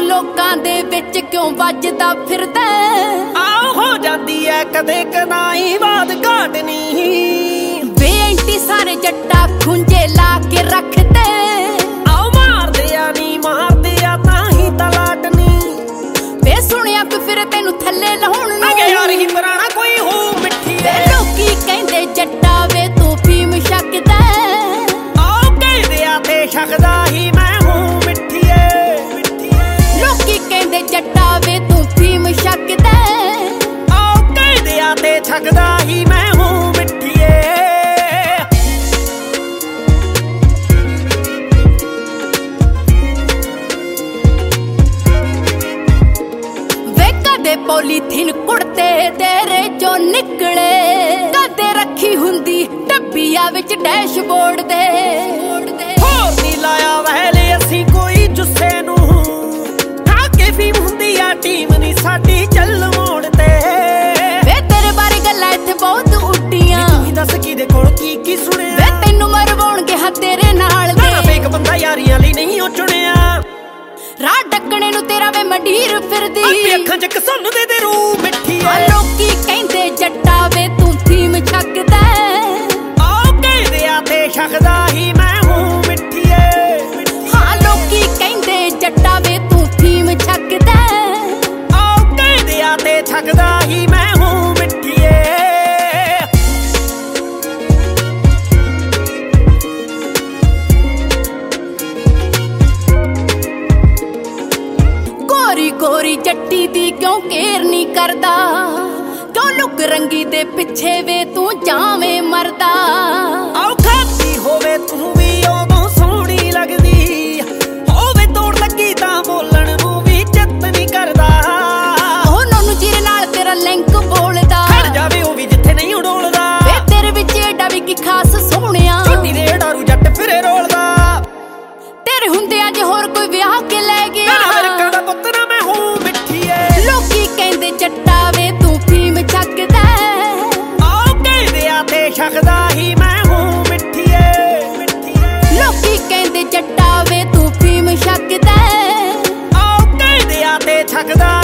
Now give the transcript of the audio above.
ਲੋਕਾਂ ਦੇ ਵਿੱਚ ਕਿਉਂ ਵੱਜਦਾ ਫਿਰਦਾ ਆਹ ਹੋ ਜਾਂਦੀ ਐ ਕਦੇ ਕਦਾਈ ਬਾਤ ਘਾਟ ਨਹੀਂ ਵੇ ਐਂਟੀ ਸਾਰੇ ਜੱਟਾ ਖੁੰਝੇ ਲਾ ਕੇ ਰੱਖਦੇ ਆਹ ਮਾਰਦੇ ਆ ਨੀ ਮਾਰਦੇ ਆ ਤਾਂ ਹੀ ਤਲਾਟ ਨਹੀਂ ਵੇ ਸੁਣਿਆ ਕੋਈ ਫਿਰ ਤੈਨੂੰ ਥੱਲੇ ਲਾਉਣ ਨੂੰ ਮੈਂ ਯਾਰ ਹੀ ਪੁਰਾਣਾ ਕੋਈ ਹੋ ਮਿੱਠੀ ਵੇ ਲੋਕੀ ਕਹਿੰਦੇ ਜੱਟਾ ਵੇ ਤੂੰ ਫੀਮ ਛਕਦਾ ਆਹ ਕਹਿੰਦੇ ਆ ਤੇ ਛਕਦਾ ਹੀ ਮੈਂ ਹੂੰ ਮਿੱਠੀਏ ਲੋਕੀ ਕਹਿੰਦੇ ਜੱਟਾ ਵੇ ਤੂੰ ਫੀਮ ਛਕਦਾ ਆਹ ਕਹਿੰਦੇ ਆ ਤੇ ਛਕਦਾ ਹੀ ਮੈਂ ਹੂੰ ਮਿੱਠੀਏ ਵੇ ਕਦੇ ਪੋਲੀਥੀਨ ਕੁੜਤੇ ਤੇਰੇ ਚੋਂ ਨਿਕਲੇ ਕਦੇ ਰੱਖੀ ਹੁੰਦੀ ਡੱਬੀਆਂ ਵਿੱਚ ਡੈਸ਼ਬੋਰਡ ਦੇ ਹੋਰ ਨੀ ਲਾਇਆ ਵਹਿਲੇ ਅਸੀਂ ਕੋਈ ਜੁੱਸੇ ਨੂੰ ਠਾਕੇ ਫੀਮ ਹੁੰਦੀ ਆ ਟੀਮ ਨੀ ਸਾਡੀ ਚੱਲ ਮੋੜ ਤੇ ਵੇ ਤੇਰੇ ਬਾਰੇ ਗੱਲਾਂ ਇੱਥੇ ਬਹੁਤ ਉੱਡੀਆਂ ਤੂੰ ਦੱਸ ਕਿਹਦੇ ਕੋਲ ਕੀ ਸੁਣਿਆ ਵੇ ਤੈਨੂੰ ਮਰਵਾਉਣਗੇ ਹਾਂ ਤੇਰੇ ਨਾਲ ਦੇ ਨਾ ਫੇਕ ਬੰਦਾ ਯਾਰੀਆਂ ਲਈ ਨਹੀਂ ਉਹ ਚੁਣਿਆ ਰਾਹ ਡੱਕਣੇ ਨੂੰ ਤੇਰਾ ਵੇ ਮੰਡੀਰ ਫਿਰਦੀ ਅੱਖਾਂ ਚ ਕਸੁੰਨ ਦੇ ਰੂ ਮਿੱਠੀ ਆ ਲੋਕੀ ਕਹਿੰਦੇ ਜੱਟਾ ਵੇ ਤੂੰ ਫੀਮ ਛਕਦਾ ਆਹ ਕਹਿੰਦੇ ਆ ਤੇ ਛਕਦਾ ਹੀ ਮੈਂ ਹੂੰ ਮਿੱਠੀਏ ਹਾਂ ਲੋਕੀ ਕਹਿੰਦੇ ਜੱਟਾ ਵੇ ਤੂੰ ਫੀਮ ਛਕਦਾ ਆਹ ਕਹਿੰਦੇ ਆ ਤੇ ਛਕਦਾ ਹੀ ਮੈਂ ਹੂੰ ਮਿੱਠੀਏ ਗੋਰੀ ਗੋਰੀ ਜੱਟੀ ਦੀ ਕਿਉਂ ਕੇਰ ਨਹੀਂ ਕਰਦਾ ਕਿਉਂ ਲੁਕ ਰੰਗੀ ਦੇ ਪਿੱਛੇ ਵੇ ਤੂੰ ਜਾਵੇਂ ਮਰਦਾ ਆਹ ਖਾਤੀ ਹੋਵੇ ਤੂੰ ਵੀ ਉਦੋਂ ਸੋਹਣੀ ਲੱਗਦੀ ਹੋਵੇ ਤੋੜ ਲੱਗੀ ਤਾਂ ਬੋਲਣ ਨੂੰ ਵੀ ਚਿੱਤ ਨਹੀਂ ਕਰਦਾ ਉਹਨਾਂ ਨੂੰ ਜਿਹਦੇ ਨਾਲ ਤੇਰਾ ਲਿੰਕ ਬੋਲਦਾ ਖੜ ਜਾਵੇ ਉਹ ਵੀ ਜਿੱਥੇ ਨਹੀਂ ਉਡੋਲਦਾ ਵੇ ਤੇਰੇ ਵਿੱਚ ਏਡਾ ਵੀ ਕੀ ਖਾਸ ਸੋਹਣਿਆ ਛੋਟੀ ਦੇ ਡਾਰੂ ਜੱਟ ਫਿਰੇ ਰੋਲਦਾ ਤੇਰੇ ਹੁੰਦੇ ਅੱਜ ਹੋਰ ਕੋਈ ਵਿਆਹ ਕੇ ਲੈ ਗਿਆ ਅਮਰੀਕਾ ਦਾ ਪੁੱਤ ਨਾ ਮੈਂ ਹੂੰ ਮਿੱਠੀਏ ਲੋਕੀ ਕਹਿੰਦੇ ਜੱਟਾ ਵੇ ਤੂੰ ਫੀਮ ਛਕਦਾ ਆਹ ਕਹਿੰਦੇ ਆ ਤੇ ਛਕਦਾ ਹੀ ਮੈਂ ਹੂੰ ਮਿੱਠੀਏ ਲੋਕੀ ਕਹਿੰਦੇ ਜੱਟਾ ਵੇ ਤੂੰ ਫੀਮ ਛਕਦਾ ਆਹ ਕਹਿੰਦੇ ਆ ਤੇ ਛਕਦਾ